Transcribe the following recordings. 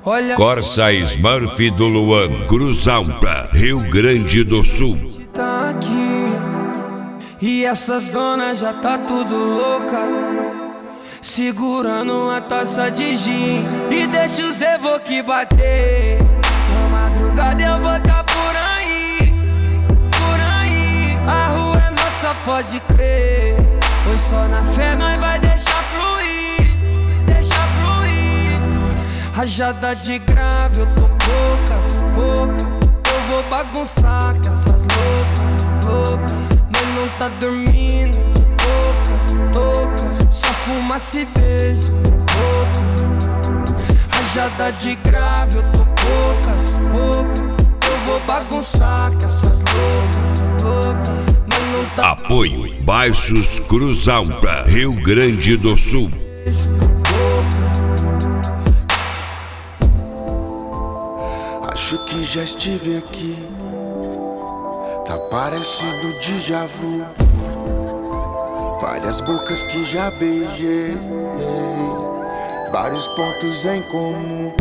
Corsa Smurf do Luan, Cruz Alta, Rio Grande do Sul. Tá aqui, e essas donas já tá tudo louca, segurando uma taça de gin. E deixa os evoque bater. Na madrugada eu vou tá por aí, por aí. A rua é nossa, pode crer. Pois só na fé nós vai deixar fluir, deixar fluir. Rajada de grave, eu tô poucas, poucas. Eu vou bagunçar com essas loucas, loucas. Mas não tá dormindo, toca, toca. Só fumaça e beijo, louca. Rajada de grave, eu tô poucas, poucas. Eu vou bagunçar com essas loucas, loucas. Mas não tá Apoio Baixos Cruz Alta, Rio Grande do Sul. Acho que já estive aqui, tá parecido déjà vu. Várias bocas que já beijei, vários pontos em comum.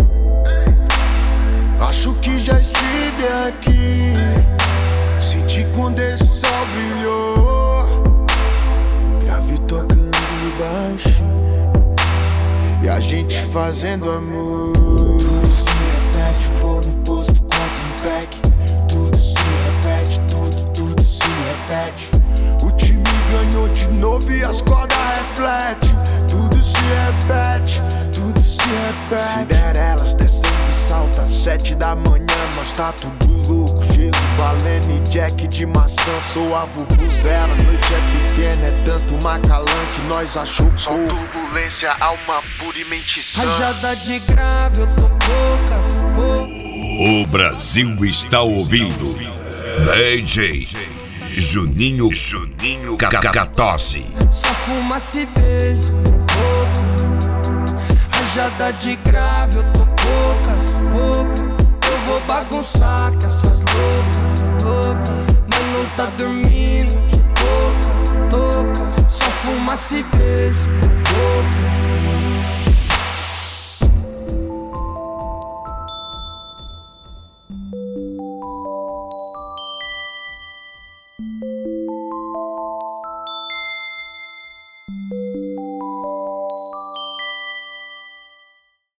Acho que já estive aqui, senti quando esse sol brilhou, o grave tocando baixo e a gente fazendo amor. Tudo se repete, pôr no posto, conta um pack. Tudo se repete, tudo se repete. O time ganhou de novo e as cordas refletem. Tudo se repete, tudo se repete. Cinderelas descendo salto às 7 da manhã, nós tá tudo louco. Chego, Balene, Jack de maçã, sou a vuvuzela. A noite é pequena, é tanto macalã que nós achou só turbulência, alma pura e mente sã. rajada de grave, eu tô poucas, poucas. O Brasil está ouvindo DJ Juninho Cacatose. Só fumaça e beijo, pouca. Rajada de grave, eu tô poucas, poucas. Eu vou bagunçar com essas loucas, loucas. Mas não tá dormindo.